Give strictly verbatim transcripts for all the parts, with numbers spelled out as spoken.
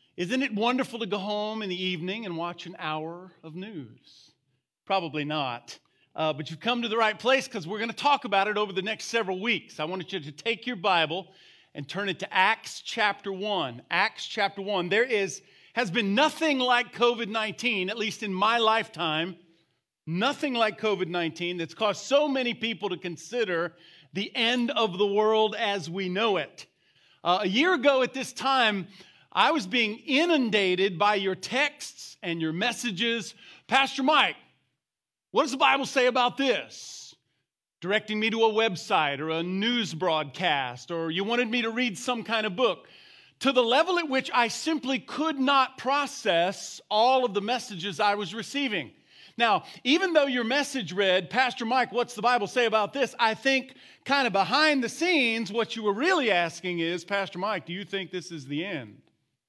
Isn't it wonderful to go home in the evening and watch an hour of news? Probably not. Uh, but you've come to the right place because we're going to talk about it over the next several weeks. I want you to take your Bible and turn it to Acts chapter one. Acts chapter one. There is, has been nothing like covid nineteen, at least in my lifetime, nothing like covid nineteen that's caused so many people to consider the end of the world as we know it. Uh, a year ago at this time, I was being inundated by your texts and your messages. Pastor Mike, what does the Bible say about this? Directing me to a website or a news broadcast, or you wanted me to read some kind of book, to the level at which I simply could not process all of the messages I was receiving. Now, even though your message read, Pastor Mike, what's the Bible say about this? I think kind of behind the scenes, what you were really asking is, Pastor Mike, do you think this is the end?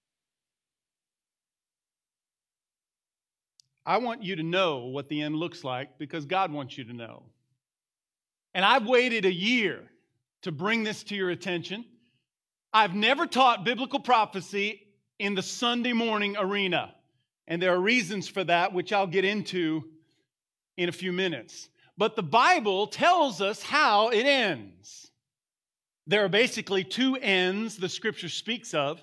I want you to know what the end looks like because God wants you to know. And I've waited a year to bring this to your attention. I've never taught biblical prophecy in the Sunday morning arena. And there are reasons for that, which I'll get into in a few minutes. But the Bible tells us how it ends. There are basically two ends the Scripture speaks of.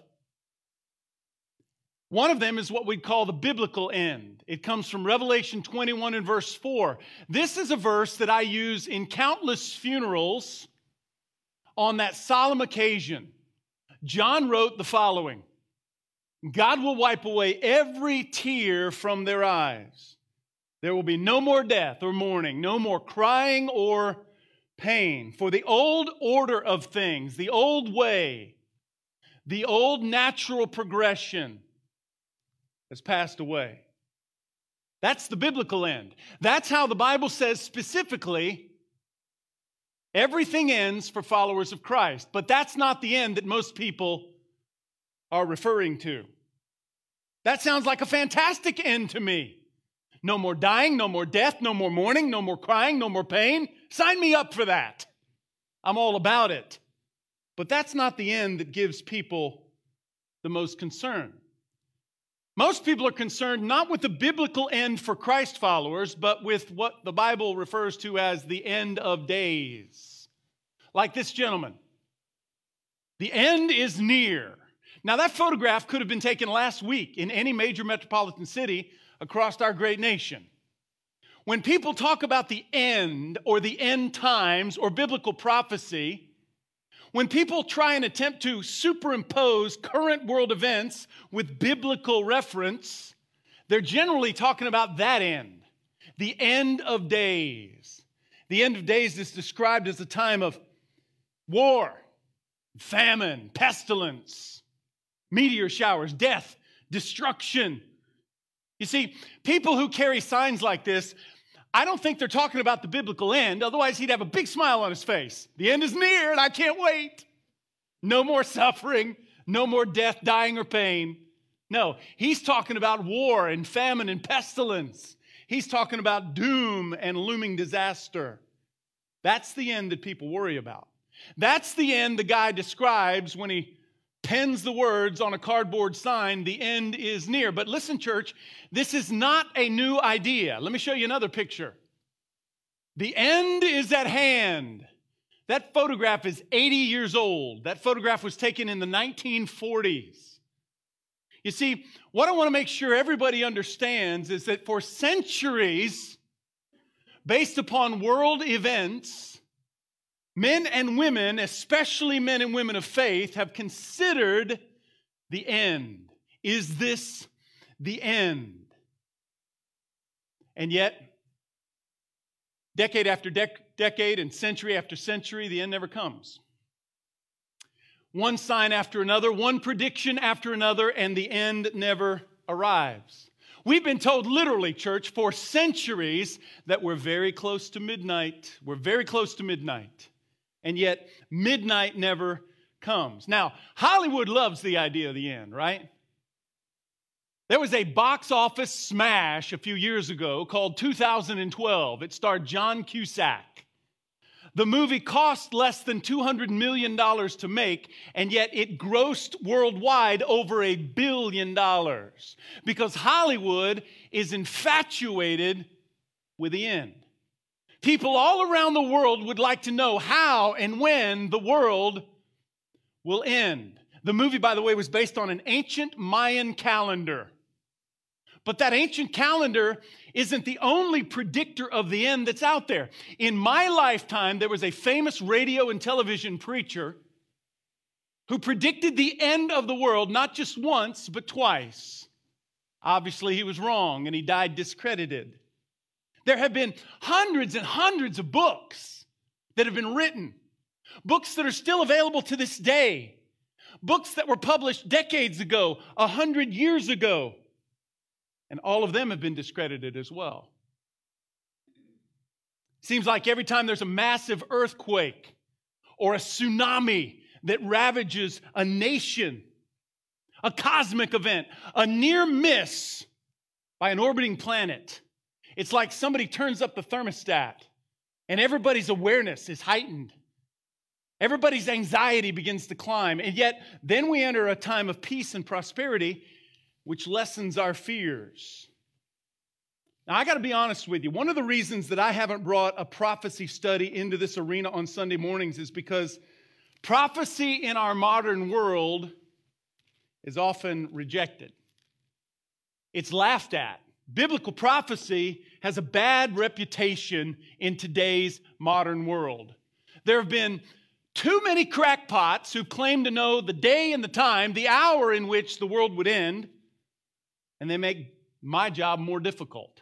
One of them is what we'd call the biblical end. It comes from Revelation twenty-one and verse four. This is a verse that I use in countless funerals on that solemn occasion. John wrote the following: God will wipe away every tear from their eyes. There will be no more death or mourning, no more crying or pain. For the old order of things, the old way, the old natural progression has passed away. That's the biblical end. That's how the Bible says specifically everything ends for followers of Christ. But that's not the end that most people are referring to. That sounds like a fantastic end to me. No more dying, no more death, no more mourning, no more crying, no more pain. Sign me up for that. I'm all about it. But that's not the end that gives people the most concern. Most people are concerned not with the biblical end for Christ followers, but with what the Bible refers to as the end of days. Like this gentleman. The end is near. Now, that photograph could have been taken last week in any major metropolitan city across our great nation. When people talk about the end or the end times or biblical prophecy, when people try and attempt to superimpose current world events with biblical reference, they're generally talking about that end, the end of days. The end of days is described as a time of war, famine, pestilence, meteor showers, death, destruction. You see, people who carry signs like this, I don't think they're talking about the biblical end. Otherwise, he'd have a big smile on his face. The end is near and I can't wait. No more suffering, no more death, dying, or pain. No, he's talking about war and famine and pestilence. He's talking about doom and looming disaster. That's the end that people worry about. That's the end the guy describes when he pens the words on a cardboard sign, the end is near. But listen, church, this is not a new idea. Let me show you another picture. The end is at hand. That photograph is eighty years old. That photograph was taken in the nineteen forties. You see, what I want to make sure everybody understands is that for centuries, based upon world events, men and women, especially men and women of faith, have considered the end. Is this the end? And yet, decade after dec- decade and century after century, the end never comes. One sign after another, one prediction after another, and the end never arrives. We've been told literally, church, for centuries that we're very close to midnight. We're very close to midnight. And yet, midnight never comes. Now, Hollywood loves the idea of the end, right? There was a box office smash a few years ago called two thousand twelve. It starred John Cusack. The movie cost less than two hundred million dollars to make, and yet it grossed worldwide over a billion dollars because Hollywood is infatuated with the end. People all around the world would like to know how and when the world will end. The movie, by the way, was based on an ancient Mayan calendar. But that ancient calendar isn't the only predictor of the end that's out there. In my lifetime, there was a famous radio and television preacher who predicted the end of the world not just once, but twice. Obviously, he was wrong, and he died discredited. There have been hundreds and hundreds of books that have been written, books that are still available to this day, books that were published decades ago, a hundred years ago. And all of them have been discredited as well. Seems like every time there's a massive earthquake or a tsunami that ravages a nation, a cosmic event, a near miss by an orbiting planet, it's like somebody turns up the thermostat and everybody's awareness is heightened. Everybody's anxiety begins to climb. And yet, then we enter a time of peace and prosperity, which lessens our fears. Now, I got to be honest with you. One of the reasons that I haven't brought a prophecy study into this arena on Sunday mornings is because prophecy in our modern world is often rejected. It's laughed at. Biblical prophecy has a bad reputation in today's modern world. There have been too many crackpots who claim to know the day and the time, the hour in which the world would end, and they make my job more difficult.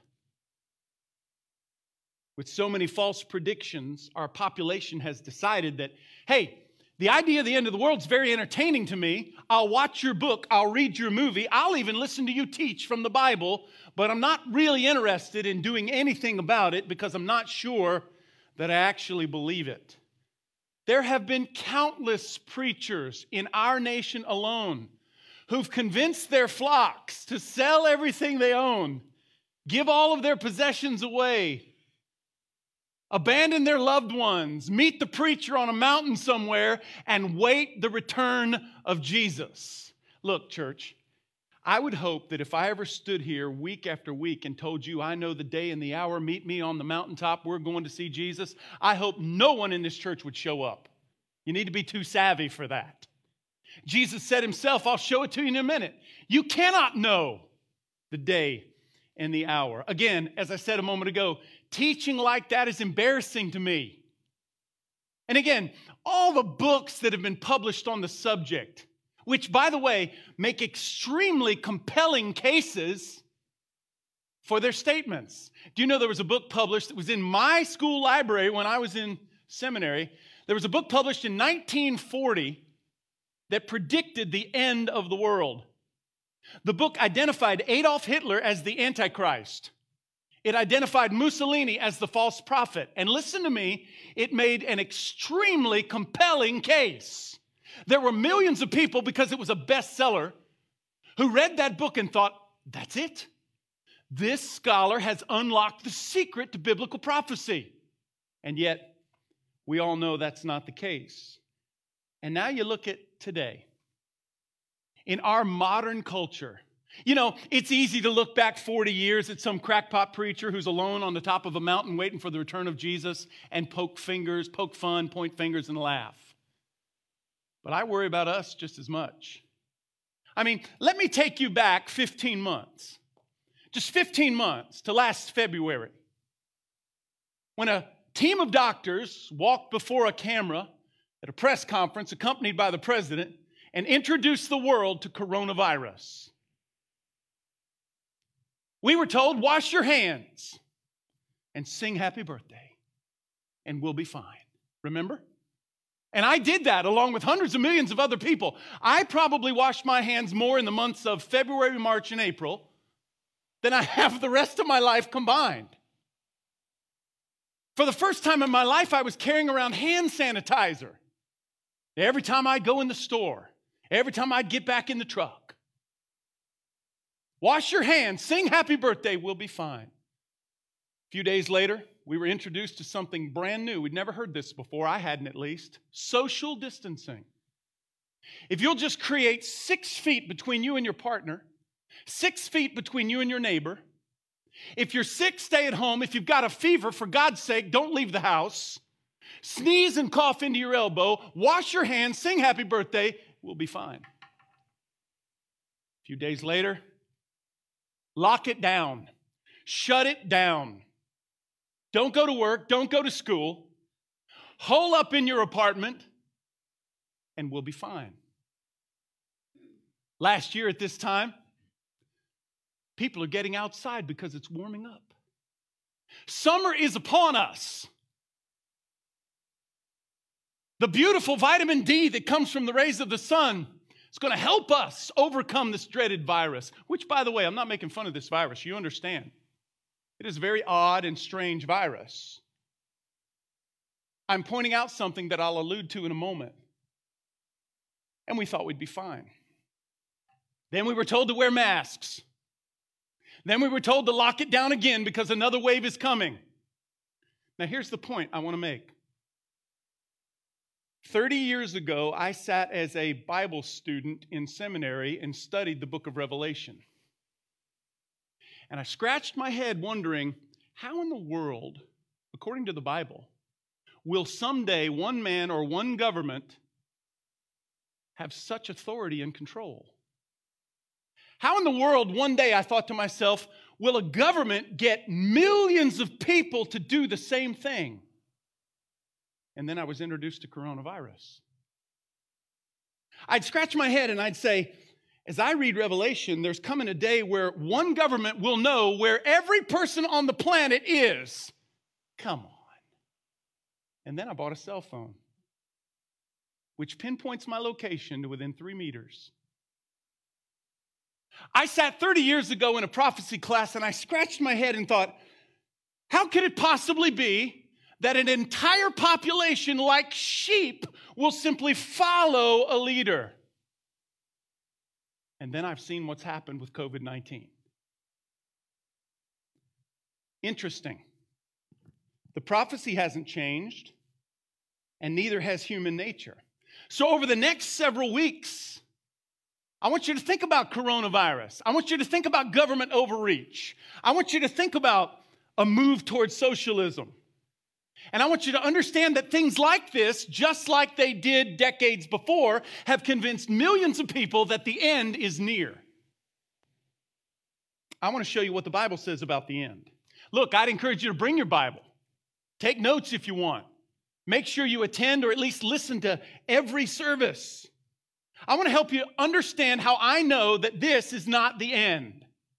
With so many false predictions, our population has decided that, hey, the idea of the end of the world is very entertaining to me. I'll watch your book, I'll read your movie, I'll even listen to you teach from the Bible, but I'm not really interested in doing anything about it because I'm not sure that I actually believe it. There have been countless preachers in our nation alone who've convinced their flocks to sell everything they own, give all of their possessions away, abandon their loved ones, meet the preacher on a mountain somewhere, and wait the return of Jesus. Look, church, I would hope that if I ever stood here week after week and told you I know the day and the hour, meet me on the mountaintop, we're going to see Jesus, I hope no one in this church would show up. You need to be too savvy for that. Jesus said himself, I'll show it to you in a minute. You cannot know the day and the hour. Again, as I said a moment ago, teaching like that is embarrassing to me. And again, all the books that have been published on the subject, which, by the way, make extremely compelling cases for their statements. Do you know there was a book published that was in my school library when I was in seminary? There was a book published in nineteen forty that predicted the end of the world. The book identified Adolf Hitler as the Antichrist. It identified Mussolini as the false prophet. And listen to me, it made an extremely compelling case. There were millions of people, because it was a bestseller, who read that book and thought, that's it. This scholar has unlocked the secret to biblical prophecy. And yet, we all know that's not the case. And now you look at today. In our modern culture, you know, it's easy to look back forty years at some crackpot preacher who's alone on the top of a mountain waiting for the return of Jesus and poke fingers, poke fun, point fingers, and laugh. But I worry about us just as much. I mean, let me take you back fifteen months. Just fifteen months to last February, when a team of doctors walked before a camera at a press conference accompanied by the president and introduced the world to coronavirus. We were told, wash your hands and sing happy birthday and we'll be fine. Remember? And I did that along with hundreds of millions of other people. I probably washed my hands more in the months of February, March, and April than I have the rest of my life combined. For the first time in my life, I was carrying around hand sanitizer. Every time I'd go in the store, every time I'd get back in the truck. Wash your hands, sing happy birthday, we'll be fine. A few days later, we were introduced to something brand new. We'd never heard this before. I hadn't, at least. Social distancing. If you'll just create six feet between you and your partner, six feet between you and your neighbor, if you're sick, stay at home. If you've got a fever, for God's sake, don't leave the house. Sneeze and cough into your elbow. Wash your hands. Sing happy birthday. We'll be fine. A few days later, lock it down. Shut it down. Don't go to work. Don't go to school. Hole up in your apartment, and we'll be fine. Last year at this time, people are getting outside because it's warming up. Summer is upon us. The beautiful vitamin D that comes from the rays of the sun is going to help us overcome this dreaded virus, which, by the way, I'm not making fun of this virus. You understand. It is a very odd and strange virus. I'm pointing out something that I'll allude to in a moment. And we thought we'd be fine. Then we were told to wear masks. Then we were told to lock it down again because another wave is coming. Now, here's the point I want to make. thirty years ago, I sat as a Bible student in seminary and studied the book of Revelation. And I scratched my head wondering, how in the world, according to the Bible, will someday one man or one government have such authority and control? How in the world, one day, I thought to myself, will a government get millions of people to do the same thing? And then I was introduced to coronavirus. I'd scratch my head and I'd say, as I read Revelation, there's coming a day where one government will know where every person on the planet is. Come on. And then I bought a cell phone, which pinpoints my location to within three meters. I sat thirty years ago in a prophecy class and I scratched my head and thought, how could it possibly be that an entire population like sheep will simply follow a leader? And then I've seen what's happened with covid nineteen. Interesting. The prophecy hasn't changed, and neither has human nature. So over the next several weeks, I want you to think about coronavirus. I want you to think about government overreach. I want you to think about a move towards socialism. And I want you to understand that things like this, just like they did decades before, have convinced millions of people that the end is near. I want to show you what the Bible says about the end. Look, I'd encourage you to bring your Bible. Take notes if you want. Make sure you attend or at least listen to every service. I want to help you understand how I know that this is not the end.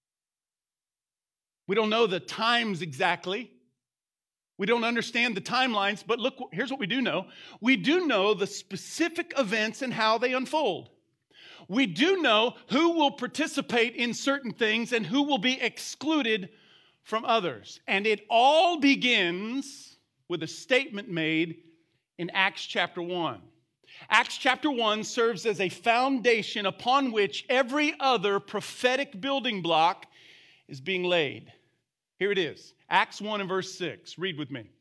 We don't know the times exactly. We don't understand the timelines, but look, here's what we do know. We do know the specific events and how they unfold. We do know who will participate in certain things and who will be excluded from others. And it all begins with a statement made in Acts chapter one. Acts chapter one serves as a foundation upon which every other prophetic building block is being laid. Here it is. Acts one and verse six. Read with me.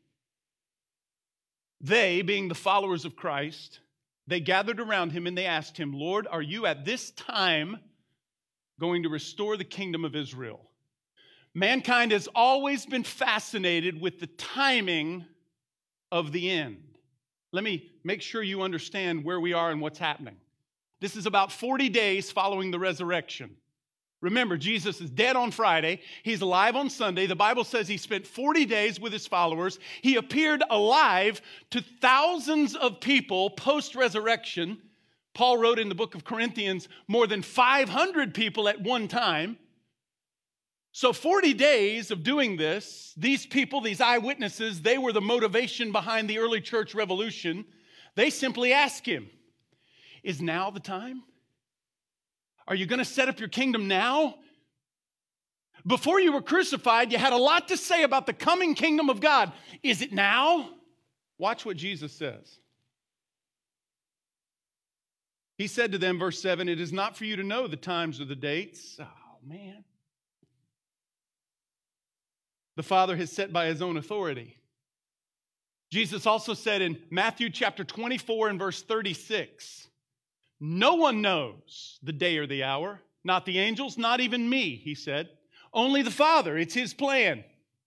They, being the followers of Christ, they gathered around him and they asked him, Lord, are you at this time going to restore the kingdom of Israel? Mankind has always been fascinated with the timing of the end. Let me make sure you understand where we are and what's happening. This is about forty days following the resurrection. Remember, Jesus is dead on Friday. He's alive on Sunday. The Bible says he spent forty days with his followers. He appeared alive to thousands of people post-resurrection. Paul wrote in the book of Corinthians, more than five hundred people at one time. So forty days of doing this, these people, these eyewitnesses, they were the motivation behind the early church revolution. They simply asked him, is now the time? Are you going to set up your kingdom now? Before you were crucified, you had a lot to say about the coming kingdom of God. Is it now? Watch what Jesus says. He said to them, verse seven, it is not for you to know the times or the dates. Oh, man. the Father has set by his own authority. Jesus also said in Matthew chapter twenty-four and verse thirty-six, no one knows the day or the hour, not the angels, not even me, he said. Only the Father. It's his plan.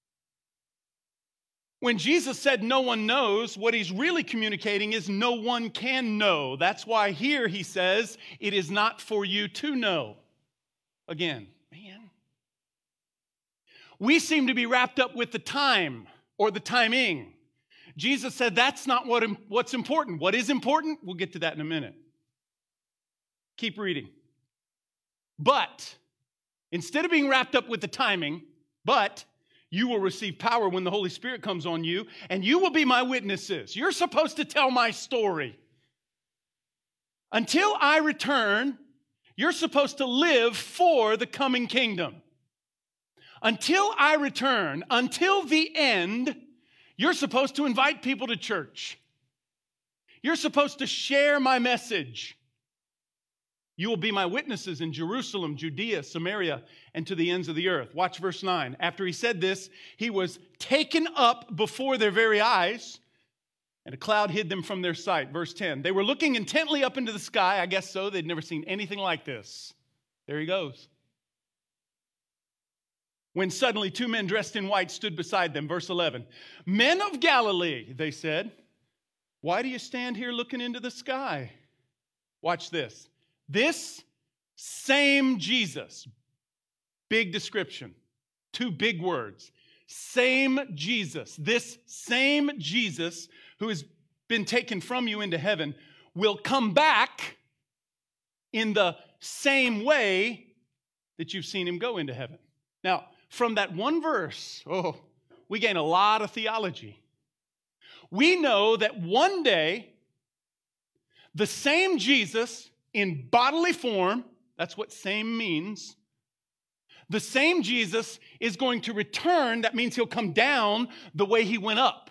When Jesus said no one knows, what he's really communicating is no one can know. That's why here he says it is not for you to know. Again, man. We seem to be wrapped up with the time or the timing. Jesus said that's not what, what's important. What is important? We'll get to that in a minute. Keep reading. But instead of being wrapped up with the timing, but you will receive power when the Holy Spirit comes on you, and you will be my witnesses. You're supposed to tell my story. Until I return, you're supposed to live for the coming kingdom. Until I return, until the end, you're supposed to invite people to church. You're supposed to share my message. You will be my witnesses in Jerusalem, Judea, Samaria, and to the ends of the earth. Watch verse nine. After he said this, he was taken up before their very eyes, and a cloud hid them from their sight. Verse ten. They were looking intently up into the sky. I guess so. They'd never seen anything like this. There he goes. When suddenly two men dressed in white stood beside them. Verse eleven. Men of Galilee, they said, why do you stand here looking into the sky? Watch this. This same Jesus, big description, two big words, same Jesus, this same Jesus who has been taken from you into heaven will come back in the same way that you've seen him go into heaven. Now, from that one verse, oh, we gain a lot of theology. We know that one day, the same Jesus in bodily form, that's what same means. The same Jesus is going to return. That means he'll come down the way he went up.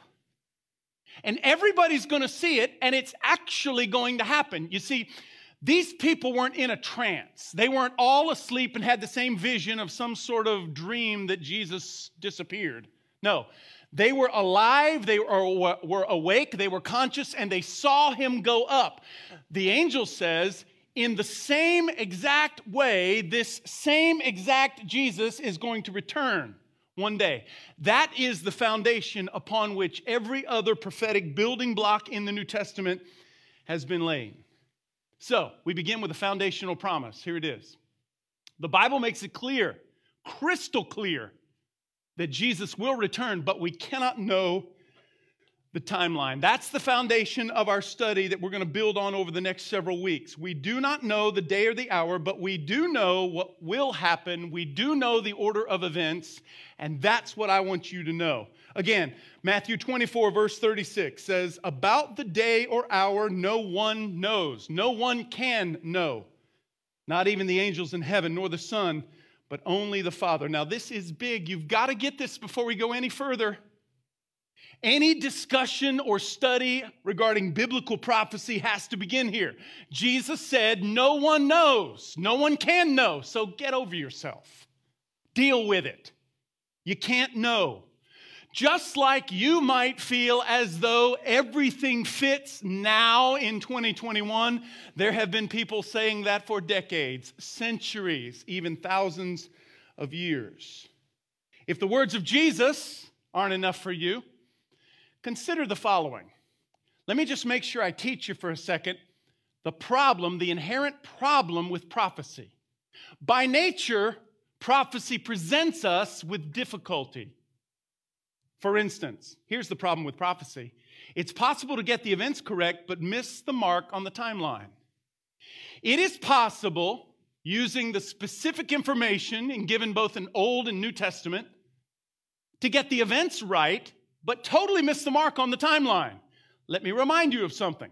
And everybody's going to see it, and it's actually going to happen. You see, these people weren't in a trance. They weren't all asleep and had the same vision of some sort of dream that Jesus disappeared. No, they were alive, they were, were awake, they were conscious, and they saw him go up. The angel says, in the same exact way, this same exact Jesus is going to return one day. That is the foundation upon which every other prophetic building block in the New Testament has been laid. So, we begin with a foundational promise. Here it is. The Bible makes it clear, crystal clear, that Jesus will return, but we cannot know the timeline. That's the foundation of our study that we're going to build on over the next several weeks. We do not know the day or the hour, but we do know what will happen. We do know the order of events, and that's what I want you to know. Again, Matthew twenty-four, verse thirty-six says, about the day or hour no one knows. No one can know. Not even the angels in heaven, nor the Son, but only the Father. Now, this is big. You've got to get this before we go any further. Any discussion or study regarding biblical prophecy has to begin here. Jesus said, no one knows. No one can know. So get over yourself. Deal with it. You can't know. Just like you might feel as though everything fits now in twenty twenty-one, there have been people saying that for decades, centuries, even thousands of years. If the words of Jesus aren't enough for you, consider the following. Let me just make sure I teach you for a second the problem, the inherent problem with prophecy. By nature, prophecy presents us with difficulty. For instance, here's the problem with prophecy. It's possible to get the events correct, but miss the mark on the timeline. It is possible, using the specific information and given both in Old and New Testament, to get the events right, but totally miss the mark on the timeline. Let me remind you of something.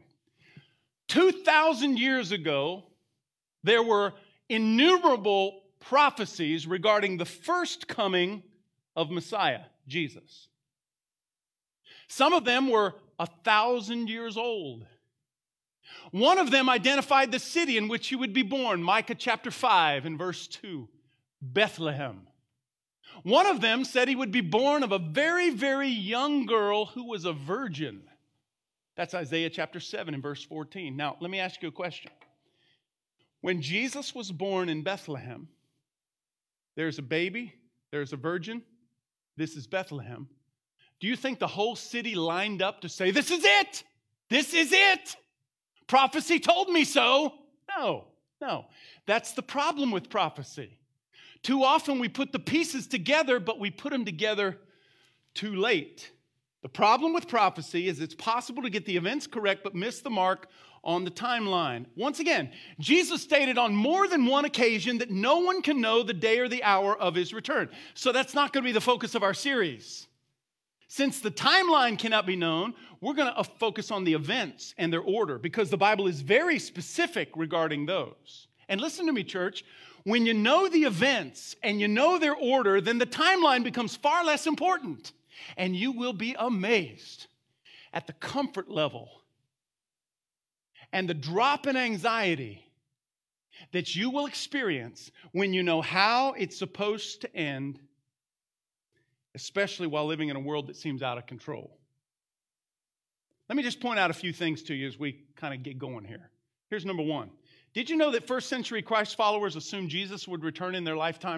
two thousand years ago, there were innumerable prophecies regarding the first coming of Messiah, Jesus. Some of them were a thousand years old. One of them identified the city in which he would be born, Micah chapter five and verse two, Bethlehem. One of them said he would be born of a very, very young girl who was a virgin. That's Isaiah chapter seven and verse fourteen. Now, let me ask you a question. When Jesus was born in Bethlehem, there's a baby, there's a virgin, this is Bethlehem. Do you think the whole city lined up to say, this is it? This is it? Prophecy told me so. No, no. That's the problem with prophecy. Too often we put the pieces together, but we put them together too late. The problem with prophecy is it's possible to get the events correct, but miss the mark on the timeline. Once again, Jesus stated on more than one occasion that no one can know the day or the hour of his return. So that's not going to be the focus of our series. Since the timeline cannot be known, we're going to focus on the events and their order because the Bible is very specific regarding those. And listen to me, church. When you know the events and you know their order, then the timeline becomes far less important. And you will be amazed at the comfort level and the drop in anxiety that you will experience when you know how it's supposed to end, especially while living in a world that seems out of control. Let me just point out a few things to you as we kind of get going here. Here's number one. Did you know that first century Christ followers assumed Jesus would return in their lifetime?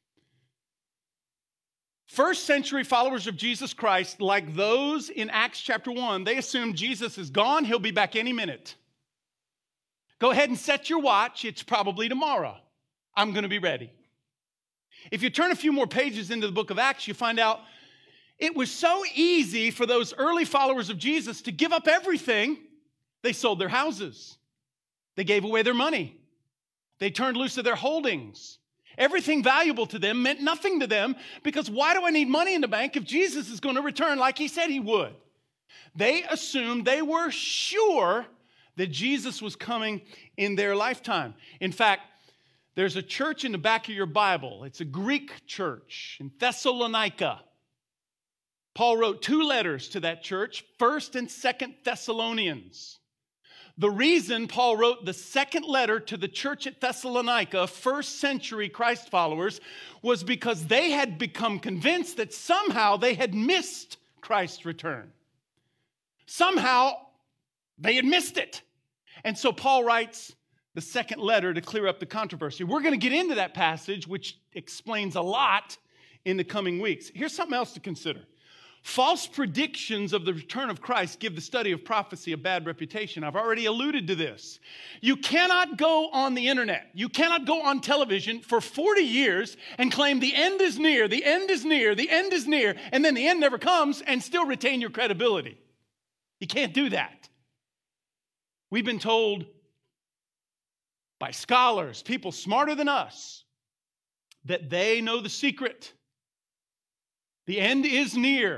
First century followers of Jesus Christ, like those in Acts chapter one, they assumed Jesus is gone, he'll be back any minute. Go ahead and set your watch, it's probably tomorrow. I'm going to be ready. If you turn a few more pages into the book of Acts, you find out it was so easy for those early followers of Jesus to give up everything. They sold their houses. They gave away their money. They turned loose of their holdings. Everything valuable to them meant nothing to them because why do I need money in the bank if Jesus is going to return like he said he would? They assumed, they were sure that Jesus was coming in their lifetime. In fact, there's a church in the back of your Bible. It's a Greek church in Thessalonica. Paul wrote two letters to that church, First and Second Thessalonians. The reason Paul wrote the second letter to the church at Thessalonica, first century Christ followers, was because they had become convinced that somehow they had missed Christ's return. Somehow they had missed it. And so Paul writes the second letter to clear up the controversy. We're going to get into that passage, which explains a lot in the coming weeks. Here's something else to consider. False predictions of the return of Christ give the study of prophecy a bad reputation. I've already alluded to this. You cannot go on the internet, you cannot go on television for forty years and claim the end is near, the end is near, the end is near, and then the end never comes and still retain your credibility. You can't do that. We've been told by scholars, people smarter than us, that they know the secret. The end is near.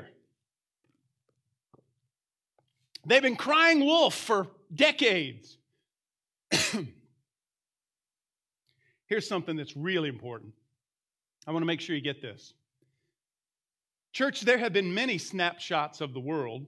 They've been crying wolf for decades. Here's something that's really important. I want to make sure you get this. Church, there have been many snapshots of the world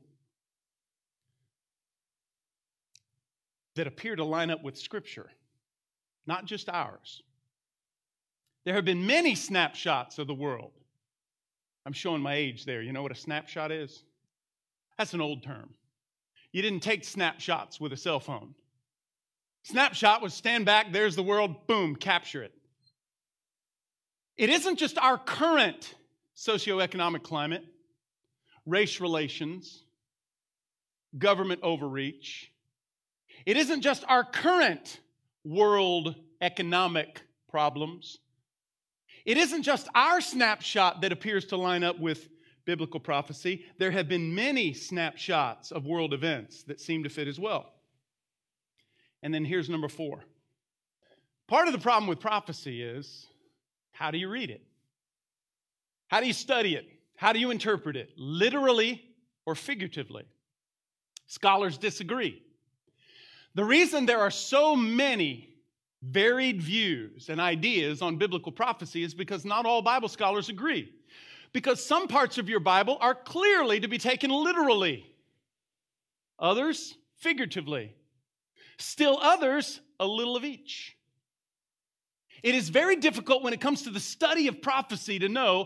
that appear to line up with Scripture, not just ours. There have been many snapshots of the world. I'm showing my age there. You know what a snapshot is? That's an old term. You didn't take snapshots with a cell phone. Snapshot was stand back, there's the world, boom, capture it. It isn't just our current socioeconomic climate, race relations, government overreach. It isn't just our current world economic problems. It isn't just our snapshot that appears to line up with biblical prophecy. There have been many snapshots of world events that seem to fit as well. And then here's number four. Part of the problem with prophecy is, how do you read it? How do you study it? How do you interpret it? Literally or figuratively? Scholars disagree. The reason there are so many varied views and ideas on biblical prophecy is because not all Bible scholars agree. Because some parts of your Bible are clearly to be taken literally. Others, figuratively. Still others, a little of each. It is very difficult when it comes to the study of prophecy to know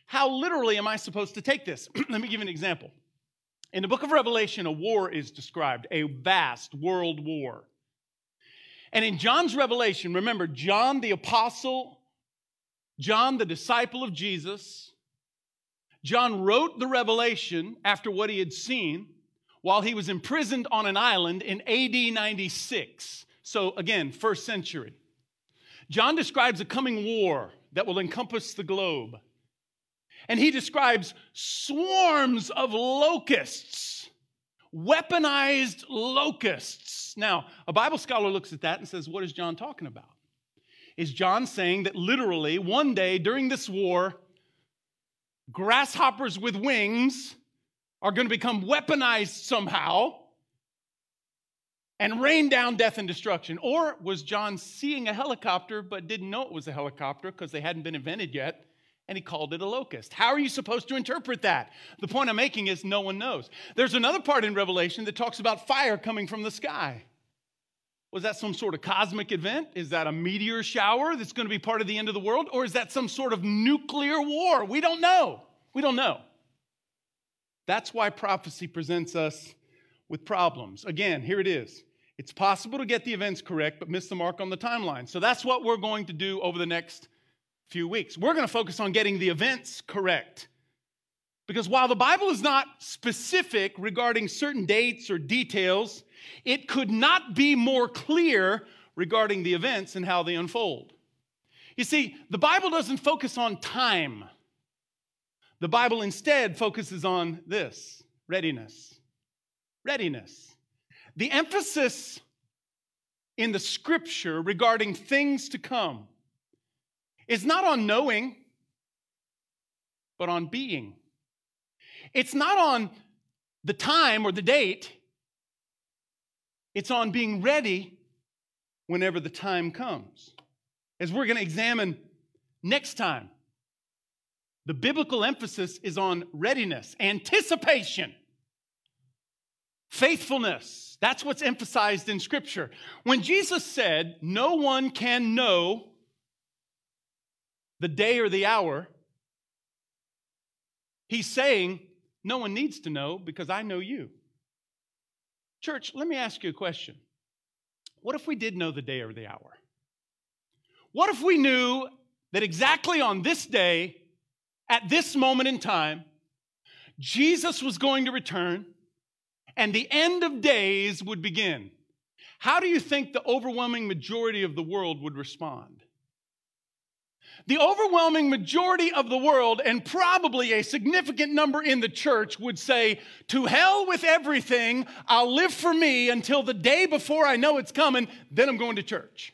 How literally am I supposed to take this? Let me give you an example. In the book of Revelation, a war is described, a vast world war. And in John's revelation, remember, John the apostle, John the disciple of Jesus, John wrote the revelation after what he had seen while he was imprisoned on an island in A D ninety-six. So again, first century. John describes a coming war that will encompass the globe. And he describes swarms of locusts, weaponized locusts. Now, a Bible scholar looks at that and says, what is John talking about? Is John saying that literally one day during this war, grasshoppers with wings are going to become weaponized somehow and rain down death and destruction? Or was John seeing a helicopter but didn't know it was a helicopter because they hadn't been invented yet, and he called it a locust? How are you supposed to interpret that? The point I'm making is no one knows. There's another part in Revelation that talks about fire coming from the sky. Was that some sort of cosmic event? Is that a meteor shower that's going to be part of the end of the world? Or is that some sort of nuclear war? We don't know. We don't know. That's why prophecy presents us with problems. Again, here it is. It's possible to get the events correct, but miss the mark on the timeline. So that's what we're going to do over the next few weeks. We're going to focus on getting the events correct. Because while the Bible is not specific regarding certain dates or details, it could not be more clear regarding the events and how they unfold. You see, the Bible doesn't focus on time. The Bible instead focuses on this: readiness. Readiness. The emphasis in the Scripture regarding things to come is not on knowing, but on being. It's not on the time or the date. It's on being ready whenever the time comes. As we're going to examine next time, the biblical emphasis is on readiness, anticipation, faithfulness. That's what's emphasized in Scripture. When Jesus said, "No one can know the day or the hour," he's saying, no one needs to know because I know you. Church, let me ask you a question. What if we did know the day or the hour? What if we knew that exactly on this day, at this moment in time, Jesus was going to return and the end of days would begin? How do you think the overwhelming majority of the world would respond? The overwhelming majority of the world, and probably a significant number in the church, would say, to hell with everything, I'll live for me until the day before I know it's coming, then I'm going to church.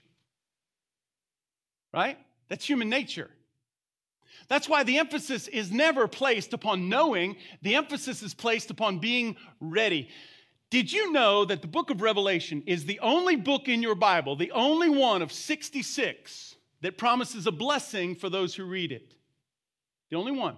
Right? That's human nature. That's why the emphasis is never placed upon knowing. The emphasis is placed upon being ready. Did you know that the book of Revelation is the only book in your Bible, the only one of sixty-six, that promises a blessing for those who read it? The only one.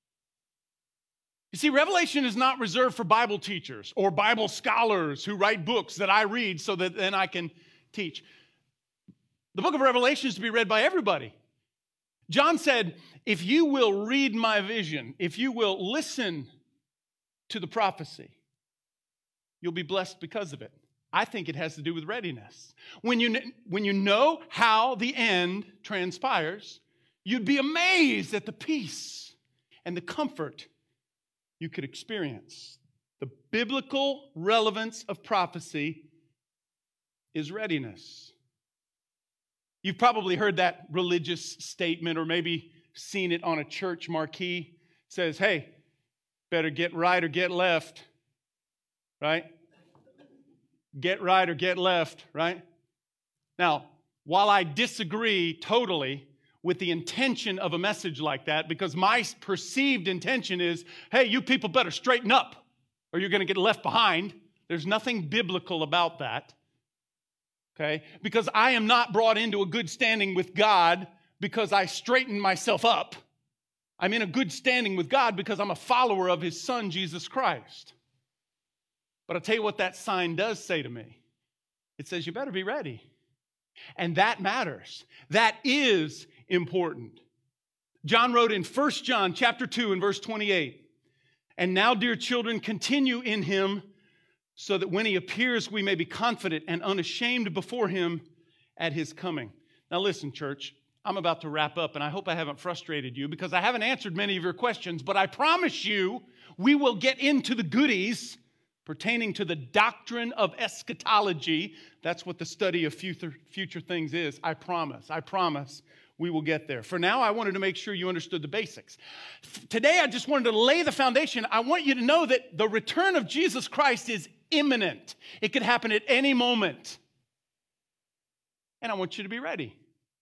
You see, Revelation is not reserved for Bible teachers or Bible scholars who write books that I read so that then I can teach. The book of Revelation is to be read by everybody. John said, if you will read my vision, if you will listen to the prophecy, you'll be blessed because of it. I think it has to do with readiness. When you, when you know how the end transpires, you'd be amazed at the peace and the comfort you could experience. The biblical relevance of prophecy is readiness. You've probably heard that religious statement or maybe seen it on a church marquee. It says, hey, better get right or get left, right? Get right or get left, right? Now, while I disagree totally with the intention of a message like that, because my perceived intention is, hey, you people better straighten up or you're going to get left behind. There's nothing biblical about that, okay? Because I am not brought into a good standing with God because I straighten myself up. I'm in a good standing with God because I'm a follower of His Son, Jesus Christ. But I'll tell you what that sign does say to me. It says you better be ready. And that matters. That is important. John wrote in First John chapter two and verse twenty-eight, "And now, dear children, continue in him, so that when he appears, we may be confident and unashamed before him at his coming." Now listen, church, I'm about to wrap up, and I hope I haven't frustrated you because I haven't answered many of your questions, but I promise you we will get into the goodies pertaining to the doctrine of eschatology. That's what the study of future, future things is. I promise. I promise we will get there. For now, I wanted to make sure you understood the basics. Today, I just wanted to lay the foundation. I want you to know that the return of Jesus Christ is imminent. It could happen at any moment. And I want you to be ready.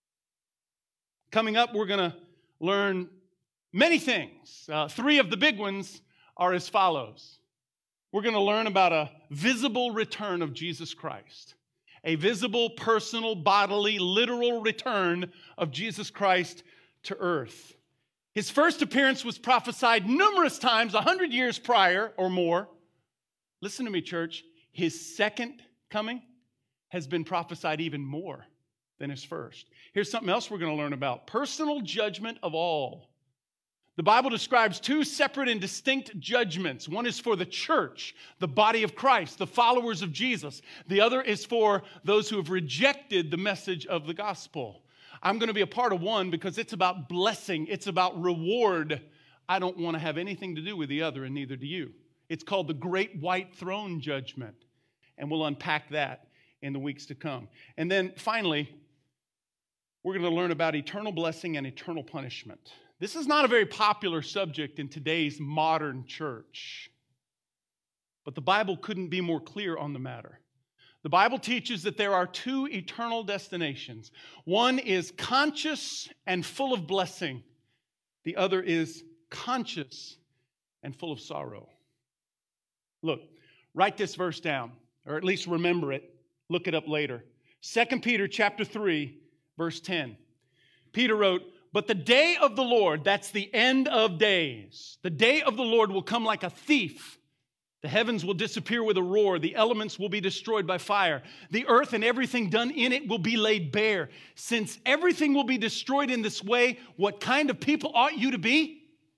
Coming up, we're going to learn many things. Uh, three of the big ones are as follows. We're going to learn about a visible return of Jesus Christ. A visible, personal, bodily, literal return of Jesus Christ to earth. His first appearance was prophesied numerous times, a hundred years prior or more. Listen to me, church. His second coming has been prophesied even more than his first. Here's something else we're going to learn about. Personal judgment of all. The Bible describes two separate and distinct judgments. One is for the church, the body of Christ, the followers of Jesus. The other is for those who have rejected the message of the gospel. I'm going to be a part of one because it's about blessing. It's about reward. I don't want to have anything to do with the other, and neither do you. It's called the Great White Throne Judgment, and we'll unpack that in the weeks to come. And then finally, we're going to learn about eternal blessing and eternal punishment. This is not a very popular subject in today's modern church, but the Bible couldn't be more clear on the matter. The Bible teaches that there are two eternal destinations. One is conscious and full of blessing. The other is conscious and full of sorrow. Look, write this verse down, or at least remember it. Look it up later. Second Peter chapter three, verse ten. Peter wrote, "But the day of the Lord," that's the end of days, "the day of the Lord will come like a thief. The heavens will disappear with a roar. The elements will be destroyed by fire. The earth and everything done in it will be laid bare. Since everything will be destroyed in this way, what kind of people ought you to be?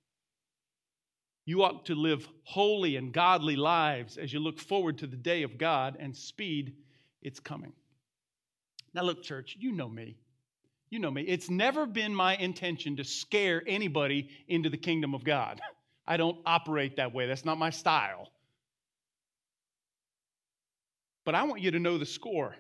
You ought to live holy and godly lives as you look forward to the day of God and speed its coming." Now look, church, you know me. You know me. It's never been my intention to scare anybody into the kingdom of God. I don't operate that way. That's not my style. But I want you to know the score.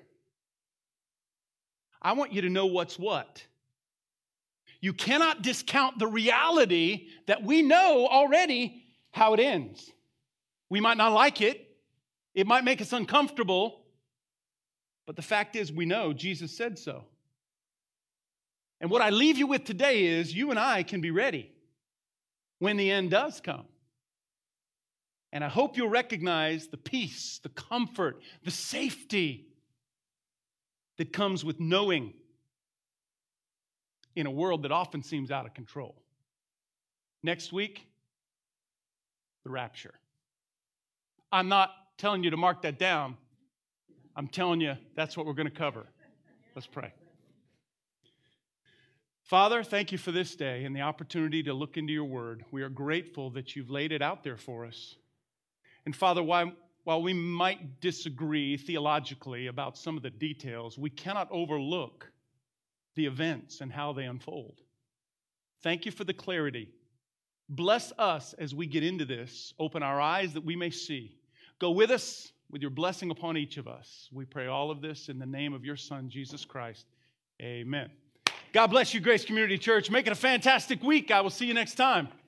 I want you to know what's what. You cannot discount the reality that we know already how it ends. We might not like it. It might make us uncomfortable. But the fact is, we know Jesus said so. And what I leave you with today is you and I can be ready when the end does come. And I hope you'll recognize the peace, the comfort, the safety that comes with knowing in a world that often seems out of control. Next week, the rapture. I'm not telling you to mark that down. I'm telling you that's what we're going to cover. Let's pray. Father, thank you for this day and the opportunity to look into your word. We are grateful that you've laid it out there for us. And Father, while, while we might disagree theologically about some of the details, we cannot overlook the events and how they unfold. Thank you for the clarity. Bless us as we get into this. Open our eyes that we may see. Go with us with your blessing upon each of us. We pray all of this in the name of your Son, Jesus Christ. Amen. God bless you, Grace Community Church. Make it a fantastic week. I will see you next time.